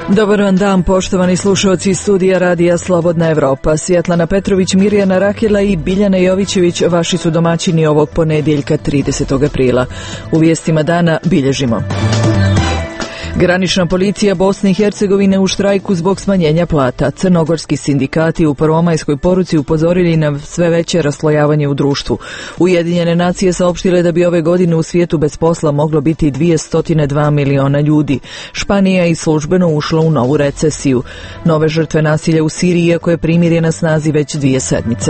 Dobar vam dan, poštovani slušalci studija Radija Slobodna Evropa. Svjetlana Petrović, Mirjana Rakela i Biljana Jovićević vaši su domaćini ovog ponedjeljka 30. aprila. U vijestima dana bilježimo: granična policija Bosne i Hercegovine u štrajku zbog smanjenja plata. Crnogorski sindikati u prvomajskoj poruci upozorili na sve veće raslojavanje u društvu. Ujedinjene nacije saopštile da bi ove godine u svijetu bez posla moglo biti 202 miliona ljudi. Španija je službeno ušla u novu recesiju. Nove žrtve nasilja u Siriji, iako je primirje na snazi već 2 sedmice.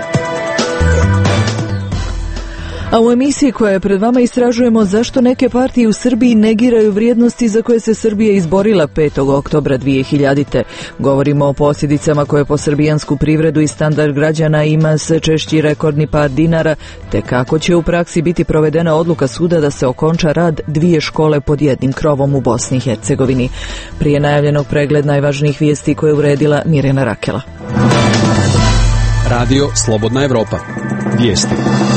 A u emisiji koja je pred vama istražujemo zašto neke partije u Srbiji negiraju vrijednosti za koje se Srbija izborila 5. oktobra 2000. Govorimo o posljedicama koje po srbijansku privredu i standard građana ima sve češći rekordni pad dinara, te kako će u praksi biti provedena odluka suda da se okonča rad 2 škole pod jednim krovom u Bosni i Hercegovini. Prije najavljenog pregled najvažnijih vijesti koje je uredila Mirjana Rakela. Radio Slobodna Evropa. Vijesti.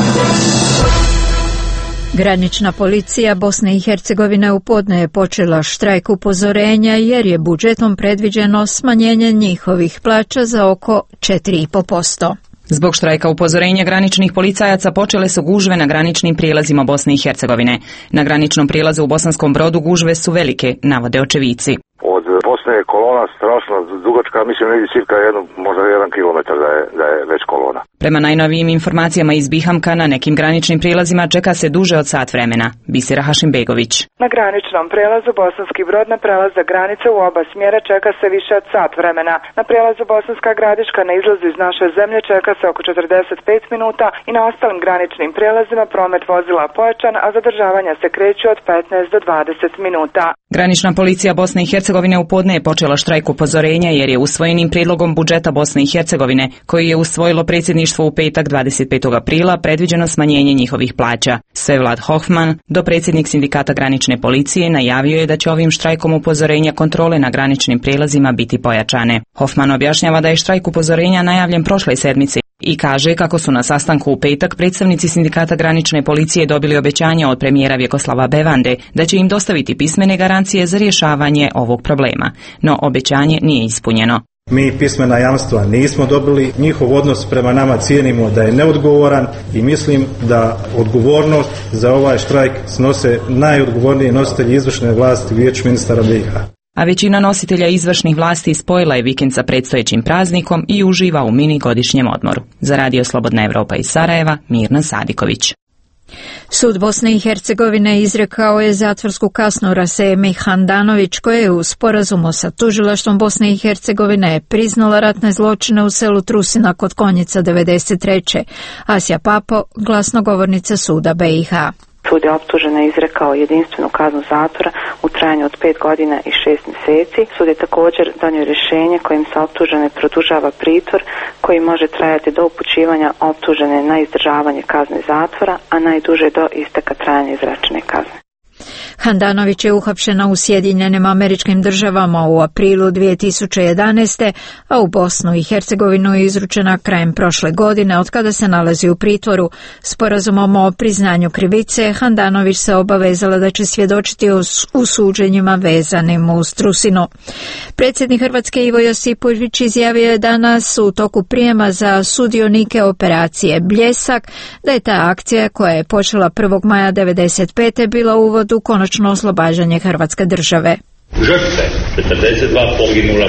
Granična policija Bosne i Hercegovine u podne je počela štrajk upozorenja jer je budžetom predviđeno smanjenje njihovih plaća za oko 4,5%. Zbog štrajka upozorenja graničnih policajaca počele su gužve na graničnim prijelazima Bosne i Hercegovine. Na graničnom prijelazu u Bosanskom Brodu gužve su velike, navode očevici. Od Bosne je kolona strašno dugačka, mislim negdje cirka možda 1 kilometar da je već kolona. Prema najnovijim informacijama iz Bihamka na nekim graničnim prijelazima čeka se duže od sat vremena. Bisera Hašimbegović. Na graničnom prijelazu Bosanski Brod na prelaza granice u oba smjera čeka se više od sat vremena. Na prijelazu Bosanska Gradiška na izlazu iz naše zemlje čeka se oko 45 minuta i na ostalim graničnim prijelazima promet vozila pojačan, a zadržavanja se kreću od 15 do 20 minuta. Granična policija Bosne i Hercegovine u podne je počela štrajk upozorenja jer je usvojenim prijedlogom budžeta Bosne i Hercegovine, koji je usvojilo predsjedništvo u petak 25. aprila, predviđeno smanjenje njihovih plaća. Svevlad Hoffman, dopredsjednik sindikata granične policije, najavio je da će ovim štrajkom upozorenja kontrole na graničnim prijelazima biti pojačane. Hoffman objašnjava da je štrajk upozorenja najavljen prošle sedmice i kaže kako su na sastanku u petak predstavnici sindikata granične policije dobili obećanja od premijera Vjekoslava Bevande da će im dostaviti pismene garancije za rješavanje ovog problema, no obećanje nije ispunjeno. Mi pismena jamstva nismo dobili, njihov odnos prema nama cijenimo da je neodgovoran i mislim da odgovornost za ovaj štrajk snose najodgovorniji nositelji izvršne vlasti Vijeće ministara BiH. A većina nositelja izvršnih vlasti spojila je vikend sa predstojećim praznikom i uživa u mini godišnjem odmoru. Za Radio Slobodna Evropa iz Sarajeva, Mirna Sadiković. Sud Bosne i Hercegovine izrekao je zatvorsku kaznu Rasemi Handanović, koja je u sporazumu sa tužilaštvom Bosne i Hercegovine priznala ratne zločine u selu Trusina kod Konjica 93. Asja Papo, glasnogovornica suda BiH. Sud je optužena izrekao jedinstvenu kaznu zatvora u trajanju od 5 godina i 6 mjeseci. Sud je također donio rješenje kojim se optužene produžava pritvor koji može trajati do upućivanja optužene na izdržavanje kazne zatvora, a najduže do isteka trajanja izrečene kazne. Handanović je uhapšena u Sjedinjenim Američkim Državama u aprilu 2011. a u Bosnu i Hercegovinu je izručena krajem prošle godine, od kada se nalazi u pritvoru. Sporazumom o priznanju krivice Handanović se obavezala da će svjedočiti u suđenjima vezanim uz Trusinu. Predsjednik Hrvatske Ivo Josipović izjavio je danas u toku prijema za sudionike operacije Bljesak da je ta akcija, koja je počela 1. maja 1995. bila uvod u konačno oslobađanje Hrvatske države. Žrtve 42 poginula,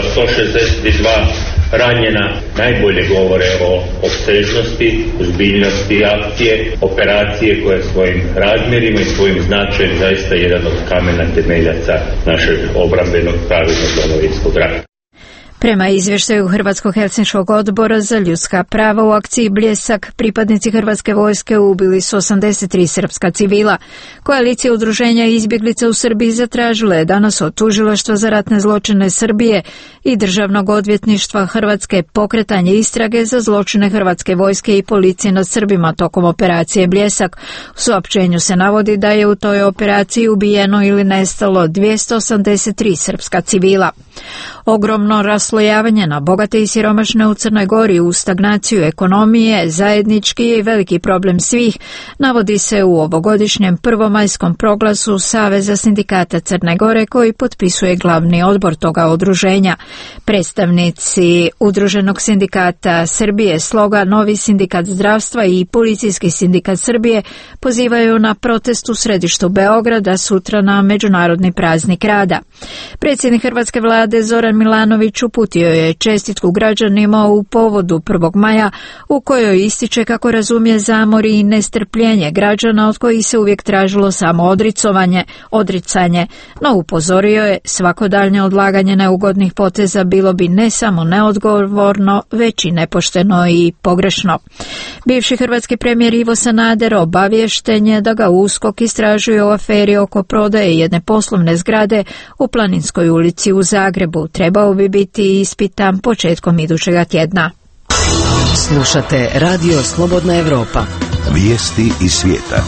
162 ranjena najbolje govore o opsežnosti, ozbiljnosti akcije, operacije koja svojim razmjerima i svojim značajem zaista jedan od kamena temeljaca našeg obrambenog pravednog domovinskog rata. Prema izvještaju Hrvatskog helsinškog odbora za ljudska prava u akciji Bljesak, pripadnici Hrvatske vojske ubili su 83 srpska civila. Koalicija udruženja izbjeglica u Srbiji zatražila je danas od Tužilaštva za ratne zločine Srbije i Državnog odvjetništva Hrvatske pokretanje istrage za zločine Hrvatske vojske i policije nad Srbima tokom operacije Bljesak. U saopćenju se navodi da je u toj operaciji ubijeno ili nestalo 283 srpska civila. Ogromno raslojavanje na bogate i siromašne u Crnoj Gori, u stagnaciju ekonomije, zajednički i veliki problem svih, navodi se u ovogodišnjem prvomajskom proglasu Saveza sindikata Crne Gore koji potpisuje glavni odbor toga udruženja. Predstavnici Udruženog sindikata Srbije, Sloga, Novi sindikat zdravstva i Policijski sindikat Srbije pozivaju na protest u središtu Beograda sutra na Međunarodni praznik rada. Predsjednik hrvatske vlade Zoran Milanović uputio je čestitku građanima u povodu 1. maja u kojoj ističe kako razumije zamor i nestrpljenje građana od kojih se uvijek tražilo samo odricanje, no upozorio je svako daljnje odlaganje neugodnih poteza bilo bi ne samo neodgovorno, već i nepošteno i pogrešno. Bivši hrvatski premijer Ivo Sanader obaviješten je da ga USKOK istražuje o aferi oko prodaje jedne poslovne zgrade u Planinskoj ulici u Zagrebu. Trebao bi biti ispitan početkom idućega tjedna. Slušate Radio Slobodna Evropa. Vijesti iz svijeta.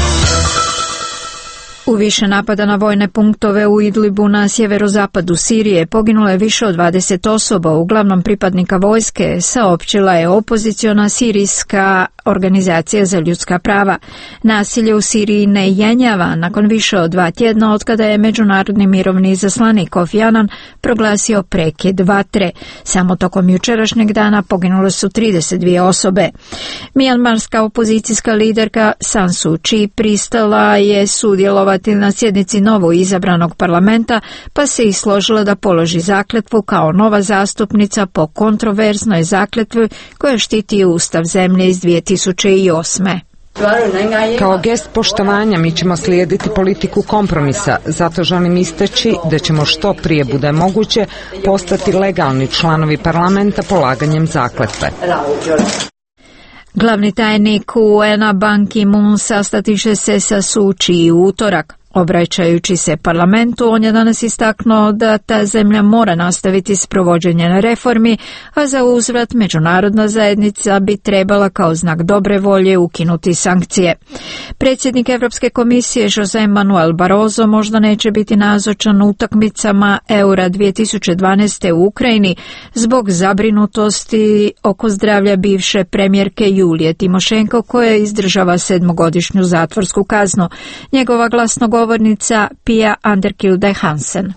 U više napada na vojne punktove u Idlibu na sjeverozapadu Sirije poginulo je više od 20 osoba, uglavnom pripadnika vojske, saopćila je opoziciona sirijska organizacija za ljudska prava. Nasilje u Siriji ne jenjava nakon više od 2 tjedna otkada je međunarodni mirovni izaslanik Kofi Annan proglasio prekid vatre. Samo tokom jučerašnjeg dana poginule su 32 osobe. Mijanmarska opozicijska liderka San Suu Kyi pristala je sudjelovati na sjednici novo izabranog parlamenta, pa se i složila da položi zakletvu kao nova zastupnica po kontroverznoj zakletvi koja štiti ustav zemlje iz 2008. Kao gest poštovanja mi ćemo slijediti politiku kompromisa, zato želim istaći da ćemo što prije bude moguće postati legalni članovi parlamenta polaganjem zakletve. Glavni tajnik UN-a Ban Ki-moon sastati će se sa Suu Kyi u utorak. Obraćajući se parlamentu, on je danas istaknuo da ta zemlja mora nastaviti s provođenjem reformi, a za uzvrat međunarodna zajednica bi trebala kao znak dobre volje ukinuti sankcije. Predsjednik Europske komisije José Manuel Barroso možda neće biti nazočan u utakmicama Eura 2012. u Ukrajini zbog zabrinutosti oko zdravlja bivše premijerke Julije Timošenko koja izdržava 7-godišnju zatvorsku kaznu. Njegova glasnogovornica Pia Anderkilde Hansen.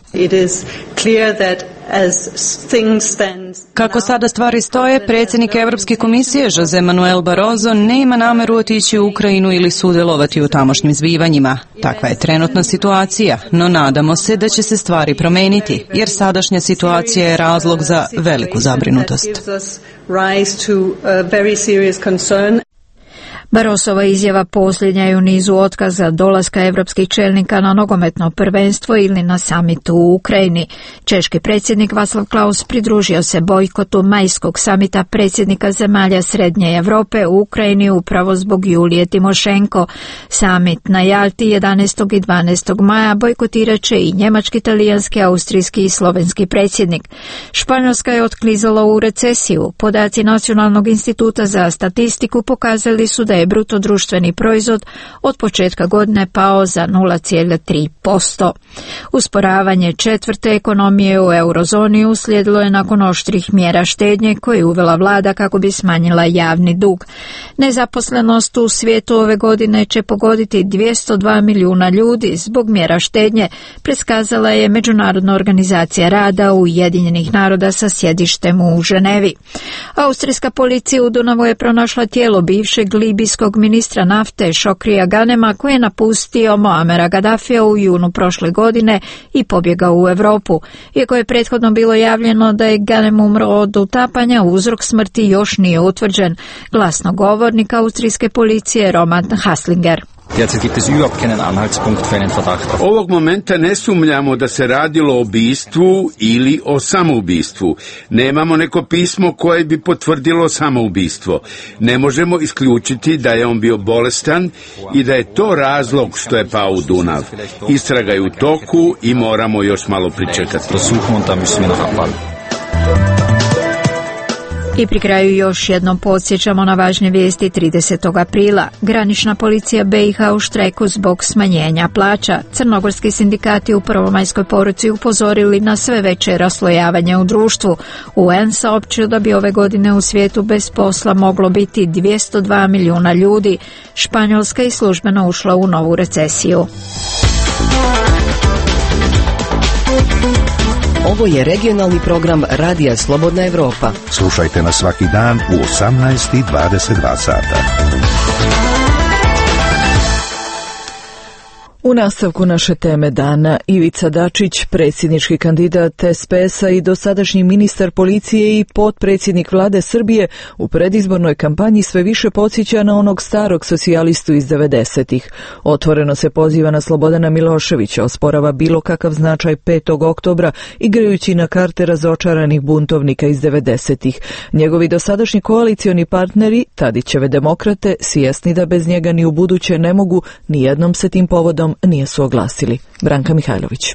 Kako sada stvari stoje, predsjednik Europske komisije José Manuel Barroso nema nameru otići u Ukrajinu ili sudjelovati u tamošnjim zbivanjima. Takva je trenutna situacija, no nadamo se da će se stvari promijeniti, jer sadašnja situacija je razlog za veliku zabrinutost. Barrosova izjava posljednja je u nizu otkaza dolaska evropskih čelnika na nogometno prvenstvo ili na samitu u Ukrajini. Češki predsjednik Václav Klaus pridružio se bojkotu majskog samita predsjednika zemalja Srednje Europe u Ukrajini upravo zbog Julije Timošenko. Samit na Jalti 11. i 12. maja bojkotirat će i njemački, talijanski, austrijski i slovenski predsjednik. Španjolska je otklizala u recesiju. Podaci Nacionalnog instituta za statistiku pokazali su da je bruto društveni proizvod od početka godine pao za 0,3%. Usporavanje četvrte ekonomije u eurozoni uslijedilo je nakon oštrih mjera štednje koje je uvela vlada kako bi smanjila javni dug. Nezaposlenost u svijetu ove godine će pogoditi 202 milijuna ljudi zbog mjera štednje, preskazala je Međunarodna organizacija rada Ujedinjenih naroda sa sjedištem u Ženevi. Austrijska policija u Dunavu je pronašla tijelo bivšeg libijskog ministra nafte Šokrija Ganema koji je napustio Moamera Gaddafija u junu prošle godine i pobjegao u Europu. Iako je prethodno bilo javljeno da je Ganem umro od utapanja, uzrok smrti još nije utvrđen. Glasnogovornik austrijske policije Roman Haslinger. Ovog momenta ne sumnjamo da se radilo o ubistvu ili o samoubistvu. Nemamo neko pismo koje bi potvrdilo samoubistvo. Ne možemo isključiti da je on bio bolestan i da je to razlog što je pao u Dunav. Istraga je u toku i moramo još malo pričekati. I pri kraju još jednom podsjećamo na važne vijesti 30. aprila. Granična policija BiH u štrajku zbog smanjenja plaća. Crnogorski sindikati u prvomajskoj poruci upozorili na sve veće raslojavanje u društvu. UN saopćio da bi ove godine u svijetu bez posla moglo biti 202 milijuna ljudi. Španjolska je službeno ušla u novu recesiju. Ovo je regionalni program Radija Slobodna Evropa. Slušajte nas svaki dan u 18:22 sata. U nastavku naše teme dana, Ivica Dačić, predsjednički kandidat SPS-a i dosadašnji ministar policije i potpredsjednik vlade Srbije, u predizbornoj kampanji sve više podsjeća na onog starog socijalistu iz 90-ih. Otvoreno se poziva na Slobodana Miloševića, osporava bilo kakav značaj 5. oktobra, igrajući na karte razočaranih buntovnika iz 90-ih. Njegovi dosadašnji koalicioni partneri, Tadićeve demokrate, svjesni da bez njega ni u buduće ne mogu, nijednom se tim povodom nije su oglasili. Branka Mihajlović.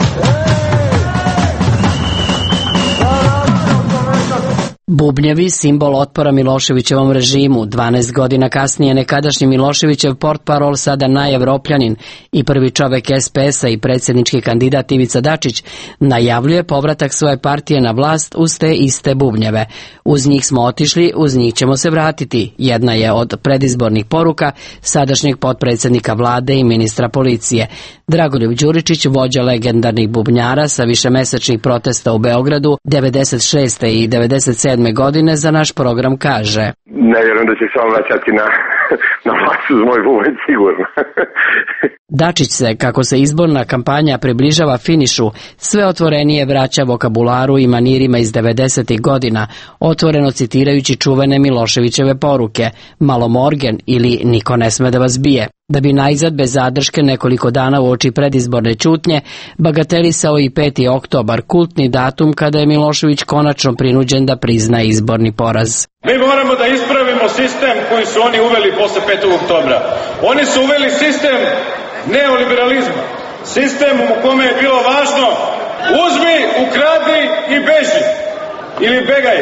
Bubnjevi, simbol otpora Miloševićevom režimu. 12 godina kasnije nekadašnji Miloševićev portparol, sada najevropljanin i prvi čovjek SPS-a i predsjednički kandidat Ivica Dačić, najavljuje povratak svoje partije na vlast uz te iste bubnjeve. Uz njih smo otišli, uz njih ćemo se vratiti. Jedna je od predizbornih poruka sadašnjeg potpredsjednika vlade i ministra policije. Dragoljub Đuričić, vođa legendarnih bubnjara sa višemesečnih protesta u Beogradu 96. i 97. godine, za naš program kaže: Ne vjerujem da će se on vraćati na vlast uz moj bubanj, sigurno. Dačić se, kako se izborna kampanja približava finišu, sve otvorenije vraća vokabularu i manirima iz 90. godina, otvoreno citirajući čuvene Miloševićeve poruke "Malo morgen" ili "Niko ne sme da vas bije", da bi najzad bez zadrške nekoliko dana uoči predizborne ćutnje bagatelisao i 5. oktobar, kultni datum kada je Milošević konačno prinuđen da prizna izborni poraz. Mi moramo da ispravimo sistem koji su oni uveli posle 5. oktobra. Oni su uveli sistem neoliberalizma. Sistem u kome je bilo važno uzmi, ukradi i beži. Ili begaj.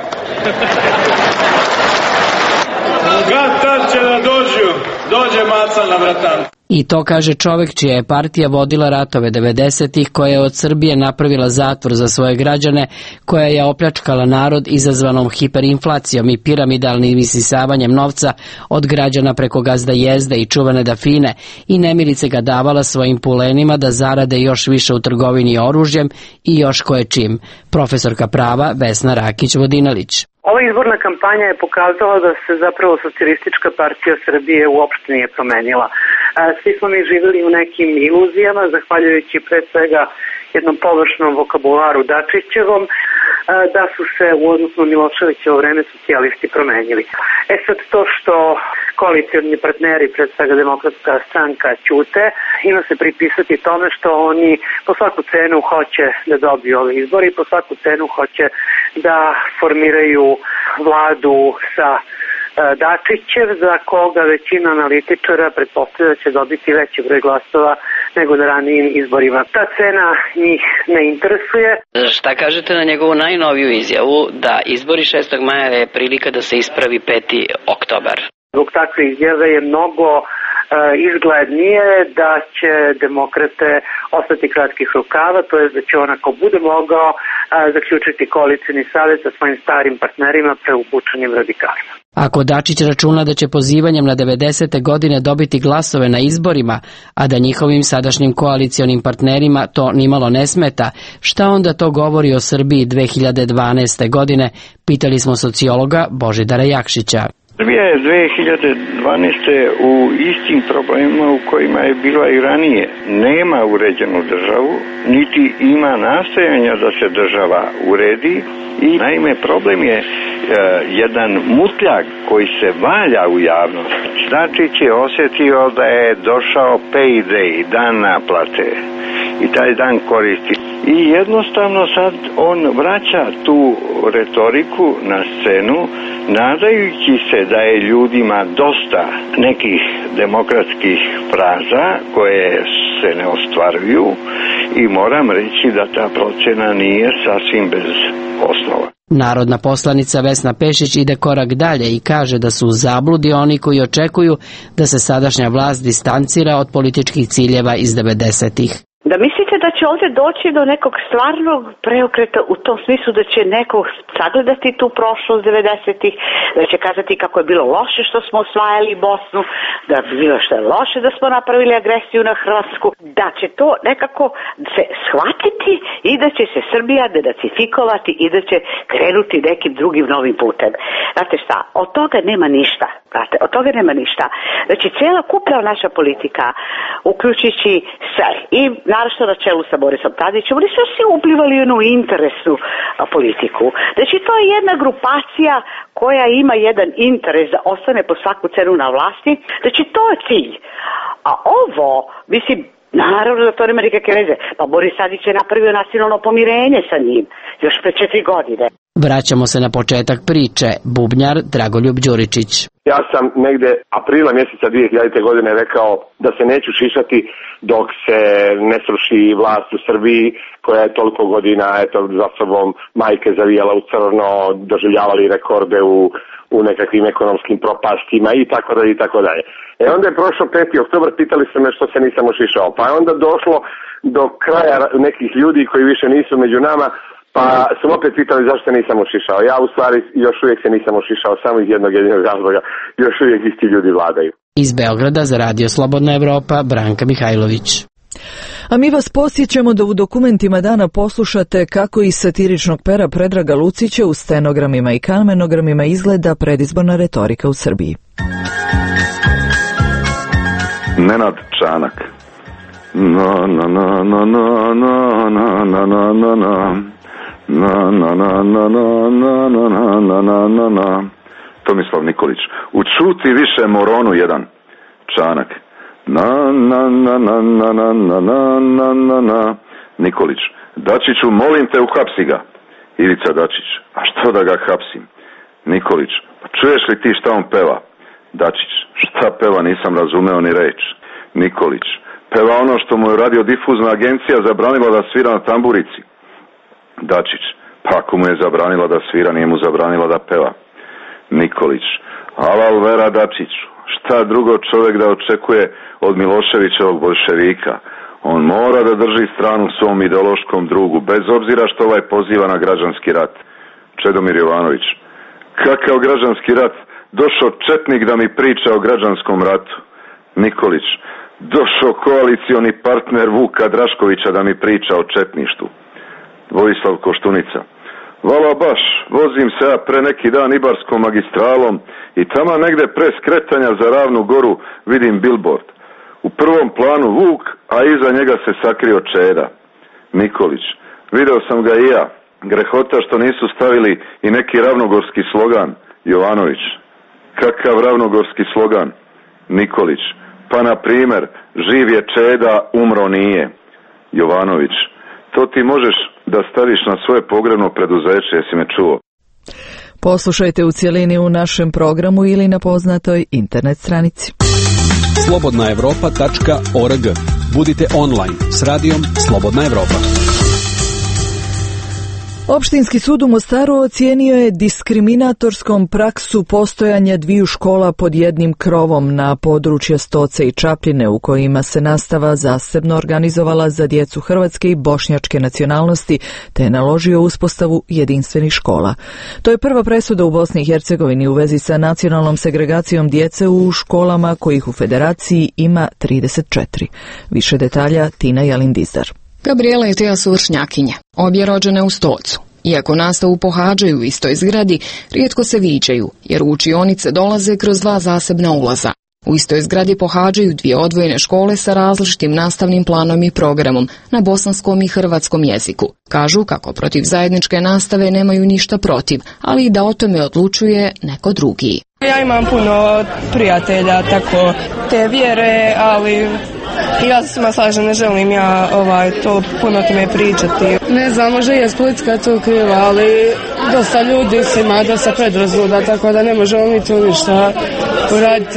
Kad tad će da dođe maca na vratan. I to kaže čovjek čija je partija vodila ratove 90-ih, koja je od Srbije napravila zatvor za svoje građane, koja je opljačkala narod izazvanom hiperinflacijom i piramidalnim isisavanjem novca od građana preko gazda Jezde i čuvene Dafine i nemilice ga davala svojim pulenima da zarade još više u trgovini oružjem i još koje čim. Profesorka prava Vesna Rakić-Vodinelić. Ova izborna kampanja je pokazala da se zapravo Socijalistička partija Srbije uopšte nije promenila. Svi smo mi živjeli u nekim iluzijama, zahvaljujući pre svega jednom površnom vokabularu Dačićevom, da su se u odnosu na Miloševićevo vreme socijalisti promenili. Sad to što koalicioni partneri, pred svega Demokratska stranka, ćute, ima se pripisati tome što oni po svaku cenu hoće da dobiju ove izbori i po svaku cenu hoće da formiraju vladu sa Dačićev, za koga većina analitičara pretpostavlja da će dobiti veći broj glasova nego na ranijim izborima. Ta cena njih ne interesuje. Šta kažete na njegovu najnoviju izjavu da izbori 6. maja je prilika da se ispravi 5. oktobar? Zbog takve izjave je mnogo izglednije da će demokrate ostati kratkih rukava, to je da će on, ako bude mogao, zaključiti koalicioni savez sa svojim starim partnerima preupučenim radikalima. Ako Dačić računa da će pozivanjem na 90. godine dobiti glasove na izborima, a da njihovim sadašnjim koalicionim partnerima to nimalo ne smeta, šta onda to govori o Srbiji 2012. godine, pitali smo sociologa Božidara Jakšića. Srbija je 2012. u istim problemima u kojima je bila i ranije. Nema uređenu državu, niti ima nastojanja da se država uredi i naime problem je jedan mutljak koji se valja u javnosti. Dačić je osjetio da je došao payday, dan naplate i taj dan koristi. I jednostavno sad on vraća tu retoriku na scenu, nadajući se da je ljudima dosta nekih demokratskih fraza koje se ne ostvaruju i moram reći da ta procena nije sasvim bez osnova. Narodna poslanica Vesna Pešić ide korak dalje i kaže da su u zabludi oni koji očekuju da se sadašnja vlast distancira od političkih ciljeva iz 90-ih. Da mislite da će ovdje doći do nekog stvarnog preokreta u tom smislu da će neko sagledati tu prošlost 90-ih, da će kazati kako je bilo loše što smo osvajali Bosnu, da je bilo što je loše da smo napravili agresiju na Hrvatsku, da će to nekako se shvatiti i da će se Srbija denacifikovati i da će krenuti nekim drugim novim putem. Znate šta, od toga nema ništa. Znate, od toga nema ništa. Znači, cijela kupna naša politika, uključujući sve, i naravno na čelu sa Borisom Tadićem, oni su svi uplivali u jednu interesnu politiku. Znači, to je jedna grupacija koja ima jedan interes da ostane po svaku cenu na vlasti. Znači, to je cilj. A ovo, mislim, naravno da to nema nikakve veze. Pa Boris Tadić je napravio nacionalno pomirenje sa njim, još pre 4 godine. Vraćamo se na početak priče. Bubnjar Dragoljub Đuričić. Ja sam negde aprila mjeseca 2000. godine rekao da se neću šišati dok se ne sruši vlast u Srbiji koja je toliko godina za sobom majke zavijala u crno, doživljavali rekorde u nekakvim ekonomskim propastima i tako dalje i tako dalje. Onda je prošlo 5. oktobar, pitali su me što se nisam ošišao. Pa je onda došlo do kraja nekih ljudi koji više nisu među nama, pa sam opet pitali zašto se nisam ošišao. Ja u stvari još uvijek se nisam ošišao, samo iz jednog jedinog razloga. Još uvijek isti ljudi vladaju. Iz Beograda za Radio Slobodna Evropa, Branka Mihajlović. A mi vas posjećamo da u dokumentima dana poslušate kako iz satiričnog pera Predraga Lucića u stenogramima i kamenogramima izgleda predizborna retorika u Srbiji. Nenad Čanak. Na na na na na na na na na na na. Na na na na na na na na na na na. Tomislav Nikolić. Učuti više moronu jedan. Čanak. Na na na na na na na na na na na. Nikolić. Dačiću, molim te, uhapsi ga. Ivica Dačić. A što da ga hapsim? Nikolić. Pa čuješ li ti šta on peva? Dačić. Šta peva, nisam razumeo ni reč. Nikolić. Peva ono što mu je radiodifuzna agencija zabranila da svira na tamburici. Dačić. Pa ako mu je zabranila da svira, nije mu zabranila da peva. Nikolić. Alal vera Dačiću. Šta drugo čovjek da očekuje od Miloševićevog boljševika? On mora da drži stranu svom ideološkom drugu, bez obzira što ovaj poziva na građanski rat. Čedomir Jovanović. Kakav građanski rat? Došao četnik da mi priča o građanskom ratu. Nikolić. Došao koalicioni partner Vuka Draškovića da mi priča o četništvu. Vojislav Koštunica. Vala baš, vozim se ja pre neki dan Ibarskom magistralom i tamo negde pre skretanja za Ravnu goru vidim billboard. U prvom planu Vuk, a iza njega se sakrio Čeda. Nikolić. Video sam ga i ja. Grehota što nisu stavili i neki ravnogorski slogan. Jovanović. Kakav ravnogorski slogan? Nikolić. Pa na primjer, živ je Čeda, umro nije. Jovanović. To ti možeš da staviš na svoje pogrebno preduzeće, jesi me čuo? Poslušajte u cjelini u našem programu ili na poznatoj internet stranici. slobodnaevropa.org. Budite online s radijom Slobodna Evropa. Opštinski sud u Mostaru ocijenio je diskriminatorskom praksu postojanja dviju škola pod jednim krovom na područje Stoce i Čapljine u kojima se nastava zasebno organizovala za djecu hrvatske i bošnjačke nacionalnosti te je naložio uspostavu jedinstvenih škola. To je prva presuda u Bosni i Hercegovini u vezi sa nacionalnom segregacijom djece u školama kojih u federaciji ima 34. Više detalja Tina Jalindizdar. Gabriela i Teja su vršnjakinje, obje rođene u Stocu. Iako nastavu pohađaju u istoj zgradi, rijetko se viđaju, jer u učionice dolaze kroz dva zasebna ulaza. U istoj zgradi pohađaju dvije odvojene škole sa različitim nastavnim planom i programom na bosanskom i hrvatskom jeziku. Kažu kako protiv zajedničke nastave nemaju ništa protiv, ali i da o tome odlučuje neko drugi. Ja imam puno prijatelja tako te vjere, ali ja se svima slažem, ne želim ja to puno time pričati. Ne znam, može je politika to kriva, ali dosta ljudi ima dosta predrazuda, tako da ne možemo mi tu ništa uraditi.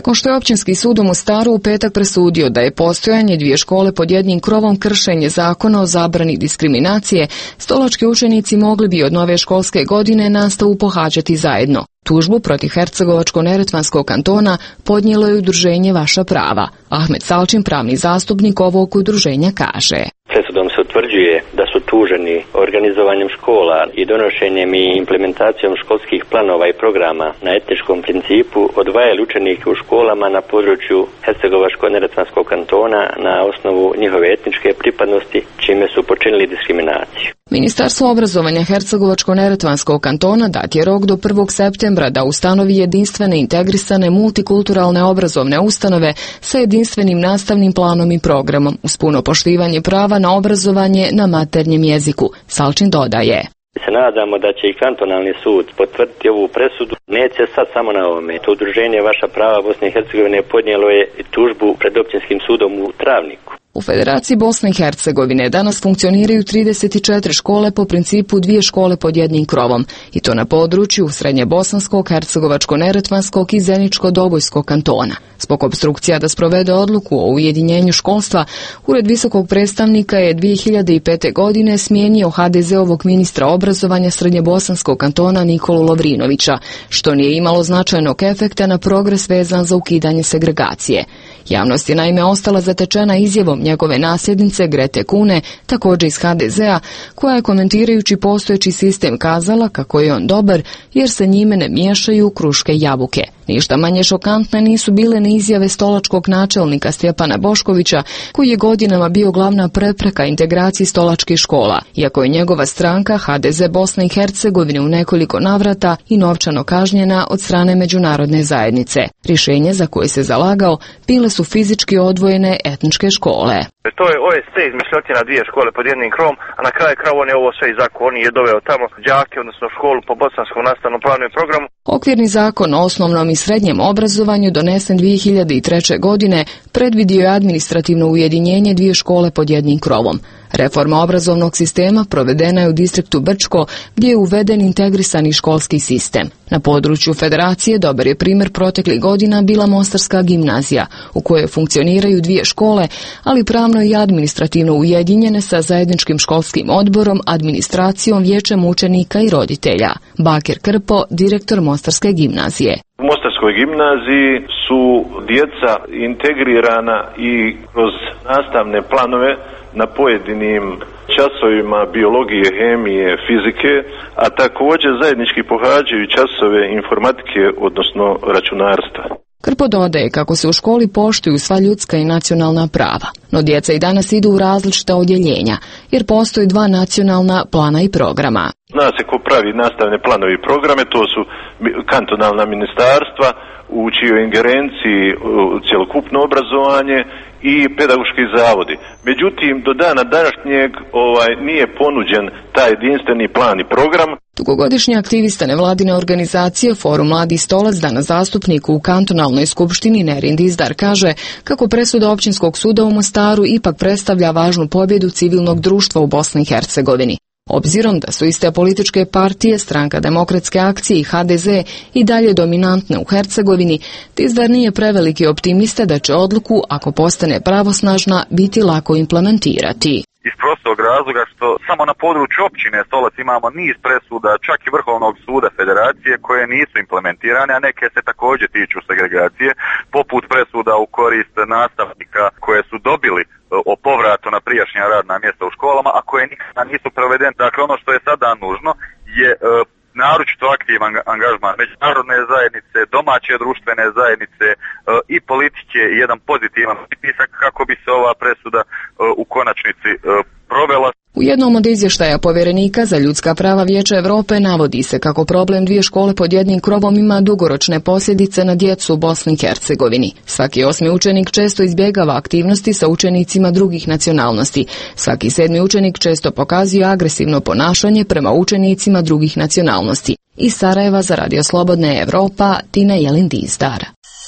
Nakon što je općinski sud u Mostaru u petak presudio da je postojanje dvije škole pod jednim krovom kršenje zakona o zabrani diskriminacije, stolački učenici mogli bi od nove školske godine nastavu pohađati zajedno. Tužbu protiv Hercegovačko-neretvanskog kantona podnijelo je udruženje Vaša prava. Ahmed Salčin, pravni zastupnik ovog udruženja, kaže: Presudom se utvrđuje da su tuženi organizovanjem škola i donošenjem i implementacijom školskih planova i programa na etničkom principu odvajali učenike u školama na području Hercegovačko-neretvanskog kantona na osnovu njihove etničke pripadnosti, čime su počinili diskriminaciju. Ministarstvo obrazovanja Hercegovačko-neretvanskog kantona dat je rok do 1. septembra da ustanovi jedinstvene integrisane multikulturalne obrazovne ustanove sa jedinstvenim nastavnim planom i programom uz puno poštivanje prava na obrazovanje na maternjem jeziku. Salčin dodaje: Se nadamo da će i kantonalni sud potvrditi ovu presudu. Neće sad samo na ovome. To udruženje Vaša prava Bosne i Hercegovine podnijelo je tužbu pred općinskim sudom u Travniku. U Federaciji Bosne i Hercegovine danas funkcioniraju 34 škole po principu dvije škole pod jednim krovom, i to na području Srednjebosanskog, Hercegovačko-neretvanskog i Zeničko-Dobojskog kantona. Zbog opstrukcija da sprovede odluku o ujedinjenju školstva, Ured visokog predstavnika je 2005. godine smijenio HDZ-ovog ministra obrazovanja Srednjebosanskog kantona Nikolu Lovrinovića, što nije imalo značajnog efekta na progres vezan za ukidanje segregacije. Javnost je naime ostala zatečena izjavom njegove nasljednice Grete Kune, također iz HDZ-a, koja je komentirajući postojeći sistem kazala kako je on dobar jer se njime ne miješaju kruške i jabuke. Ništa manje šokantne nisu bile ni izjave stolačkog načelnika Stjepana Boškovića, koji je godinama bio glavna prepreka integraciji stolačkih škola, iako je njegova stranka HDZ Bosne i Hercegovine u nekoliko navrata i novčano kažnjena od strane međunarodne zajednice. Rješenje za koje se zalagao bile su fizički odvojene etničke škole. To je OSC izmišljotina dvije škole pod jednim krovom, a na kraju kraju on je ovo sve izako, on je doveo tamo đake, odnosno školu po bosanskom nastavnom planu i programu. Okvirni zakon o osnovnom i srednjem obrazovanju donesen 2003. godine predvidio je administrativno ujedinjenje dvije škole pod jednim krovom. Reforma obrazovnog sistema provedena je u distriktu Brčko, gdje je uveden integrisani školski sistem. Na području Federacije dobar je primjer proteklih godina bila Mostarska gimnazija, u kojoj funkcioniraju dvije škole, ali pravno i administrativno ujedinjene sa zajedničkim školskim odborom, administracijom, vijećem učenika i roditelja. Bakir Krpo, direktor Mostarske gimnazije. U Mostarskoj gimnaziji su djeca integrirana i kroz nastavne planove na pojedinim časovima biologije, hemije, fizike, a također zajednički pohađaju časove informatike, odnosno računarstva. Krpo dodaje kako se u školi poštuju sva ljudska i nacionalna prava, no djeca i danas idu u različita odjeljenja, jer postoji dva nacionalna plana i programa. Zna se ko pravi nastavne planove i programe, to su kantonalna ministarstva u čijoj ingerenciji cjelokupno obrazovanje i pedagoški zavodi. Međutim, do dana današnjeg nije ponuđen taj jedinstveni plan i program. Dugogodišnji aktivista nevladine organizacije Forum Mladi stolac, danas zastupnik u kantonalnoj skupštini Nerin Dizdar, kaže kako presuda općinskog suda u Mostaru ipak predstavlja važnu pobjedu civilnog društva u Bosni i Hercegovini. Obzirom da su iste političke partije, Stranka demokratske akcije i HDZ i dalje dominantne u Hercegovini, Dizdar nije preveliki optimista da će odluku, ako postane pravosnažna, biti lako implementirati. Iz prostog razloga što samo na području općine Stolac imamo niz presuda, čak i Vrhovnog suda Federacije, koje nisu implementirane, a neke se također tiču segregacije, poput presuda u korist nastavnika koje su dobili o povratu na prijašnja radna mjesta u školama, a koje nikada nisu provedene. Dakle, ono što je sada nužno je naročito aktivan angažman međunarodne zajednice, domaće društvene zajednice i politike i jedan pozitivan pritisak kako bi se ova presuda u konačnici provela. U jednom od izvještaja povjerenika za ljudska prava Vijeća Europe navodi se kako problem dvije škole pod jednim krovom ima dugoročne posljedice na djecu u Bosni i Hercegovini. Svaki 8. učenik često izbjegava aktivnosti sa učenicima drugih nacionalnosti. Svaki 7. učenik često pokazuje agresivno ponašanje prema učenicima drugih nacionalnosti. Iz Sarajeva za Radio Slobodna Evropa, Tina Jelin Dizdar.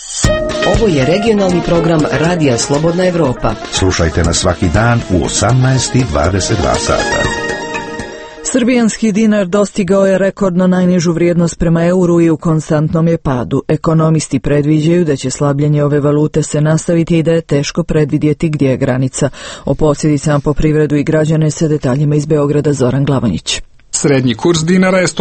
Ovo je regionalni program Radija Slobodna Evropa. Slušajte nas svaki dan u 18:22 sata. Srbijanski dinar dostigao je rekordno najnižu vrijednost prema euru i u konstantnom je padu. Ekonomisti predviđaju da će slabljenje ove valute se nastaviti i da je teško predvidjeti gdje je granica. O posljedicama po privredu i građane sa detaljima iz Beograda Zoran Glavonjić. Srednji kurs dinara je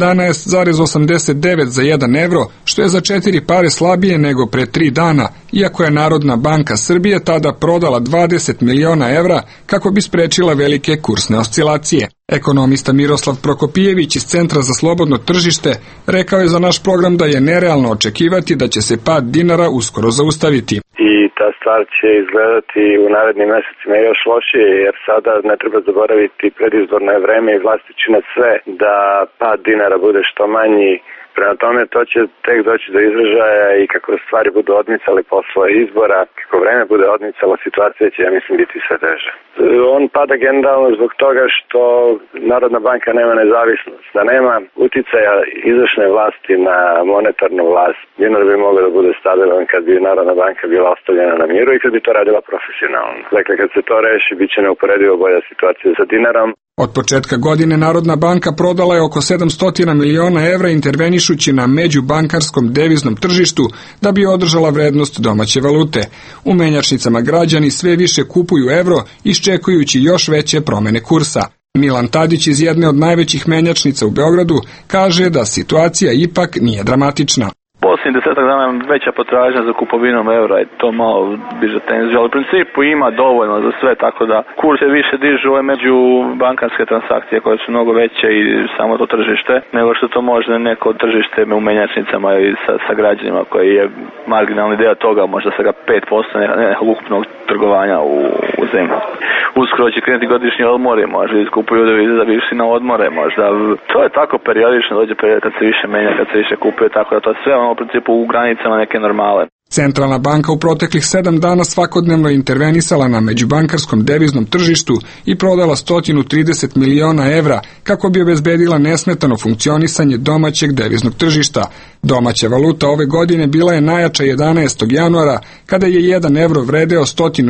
111,89 za 1 evro, što je za 4 pare slabije nego pre 3 dana, iako je Narodna banka Srbije tada prodala 20 miliona evra kako bi sprečila velike kursne oscilacije. Ekonomista Miroslav Prokopijević iz Centra za slobodno tržište rekao je za naš program da je nerealno očekivati da će se pad dinara uskoro zaustaviti. I ta stvar će izgledati u narednim mesecima još lošije, jer sada ne treba zaboraviti predizborno je vreme i vlasti čine sve da pad dinara bude što manji. Prema tome to će tek doći do izražaja i kako stvari budu odmicali posle izbora, kako vreme bude odmicalo, situacija će, ja mislim, biti sve teže. On pada generalno zbog toga što Narodna banka nema nezavisnost, da nema uticaja izvršne vlasti na monetarnu vlast. Dinar bi mogao da bude stabilan kad bi Narodna banka bila ostavljena na miru i kad bi to radila profesionalno. Dakle, kad se to reši, bit će neuporedivo bolja situacija sa dinarom. Od početka godine Narodna banka prodala je oko 700 miliona evra intervenišući na međubankarskom deviznom tržištu da bi održala vrednost domaće valute. U menjačnicama građani sve više kupuju evro iščekujući još veće promene kursa. Milan Tadić iz jedne od najvećih menjačnica u Beogradu kaže da situacija ipak nije dramatična. Posljednjih 10 dana veća potražnja za kupovinom eura i to malo diže tenziju, ali u principu ima dovoljno za sve, tako da kurs je više dižu ove među bankarske transakcije koje su mnogo veće i samo to tržište, nego što to može neko tržište u menjačnicama i sa građanima koji je marginalni deo toga, možda svega 5% nekog ukupnog trgovanja u zemlji. Uskoro će krenuti godišnji odmori, možda iskupuju devize za više na odmore, možda to je tako periodično, dođe period kad se više menja, kad se više kupuje, tako da to sve u principu u granicama neke normale. Centralna banka u proteklih 7 dana svakodnevno je intervenisala na međubankarskom deviznom tržištu i prodala 130 miliona evra kako bi obezbedila nesmetano funkcionisanje domaćeg deviznog tržišta. Domaća valuta ove godine bila je najjača 11. januara kada je 1 evro vredeo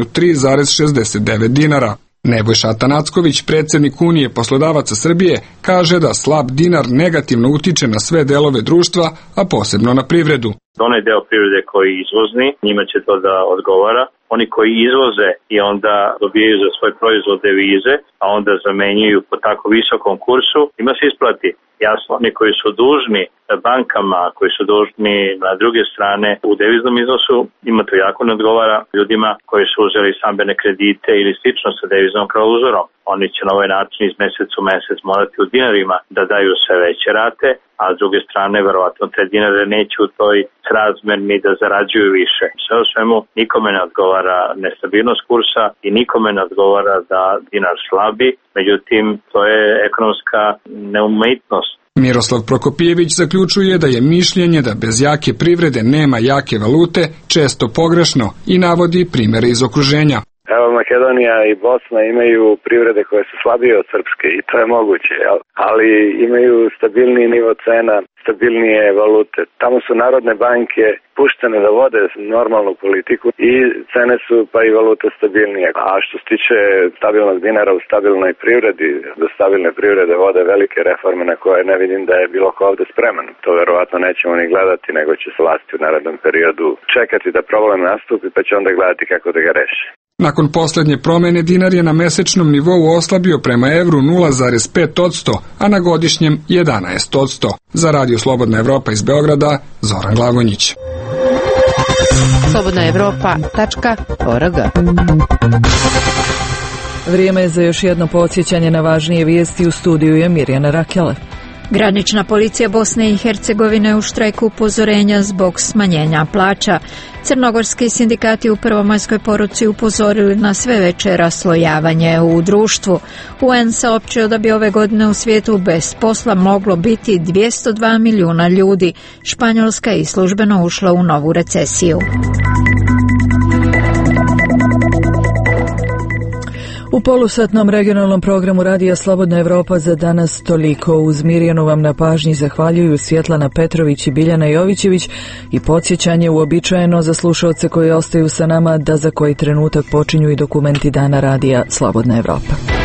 103,69 dinara. Nebojša Atanacković, predsjednik Unije poslodavaca Srbije, kaže da slab dinar negativno utiče na sve delove društva, a posebno na privredu. Onaj deo privrede koji izvozni, njima će to da odgovara. Oni koji izvoze i onda dobijaju za svoj proizvod devize, a onda zamenjuju po tako visokom kursu, ima se isplati. Jasno, oni koji su dužni bankama, koji su dužni na druge strane u deviznom iznosu, ima to jako ne odgovara ljudima koji su uzeli stambene kredite ili slično sa deviznom klauzurom. Oni će na ovaj način iz meseca u mesec morati u dinarima da daju sve veće rate, a s druge strane verovatno te dinare neće u toj srazmerni da zarađuju više. Sve u svemu nikome ne odgovara nestabilnost kursa i nikome ne odgovara da dinar slabi, međutim to je ekonomska neumitnost. Miroslav Prokopijević zaključuje da je mišljenje da bez jake privrede nema jake valute često pogrešno i navodi primere iz okruženja. Evo, Makedonija i Bosna imaju privrede koje su slabije od srpske i to je moguće, ali imaju stabilniji nivo cena, stabilnije valute. Tamo su narodne banke puštene da vode normalnu politiku i cene su pa i valute stabilnije. A što se tiče stabilnog dinara u stabilnoj privredi, do stabilne privrede vode velike reforme na koje ne vidim da je bilo ko ovde spreman. To verovatno nećemo ni gledati, nego će se vlasti u narednom periodu čekati da problem nastupi pa će onda gledati kako da ga reši. Nakon posljednje promene dinar je na mesečnom nivou oslabio prema evru 0,5%, a na godišnjem 11%. Za Radio Slobodna Evropa iz Beograda, Zoran Glavonjić. slobodnaevropa.org. Vrijeme je za još jedno podsjećanje na važnije vijesti. U studiju je Mirjana Rakele. Granična policija Bosne i Hercegovine u štrajku upozorenja zbog smanjenja plaća. Crnogorski sindikati u prvomajskoj poruci upozorili na sve veće raslojavanje u društvu. UN saopćio da bi ove godine u svijetu bez posla moglo biti 202 milijuna ljudi. Španjolska je službeno ušla u novu recesiju. U polusatnom regionalnom programu Radija Slobodna Evropa za danas toliko. Uz Mirjanu vam na pažnji zahvaljuju Svjetlana Petrović i Biljana Jovićević i podsjećanje uobičajeno za slušaoce koji ostaju sa nama da za koji trenutak počinju i dokumenti dana Radija Slobodna Evropa.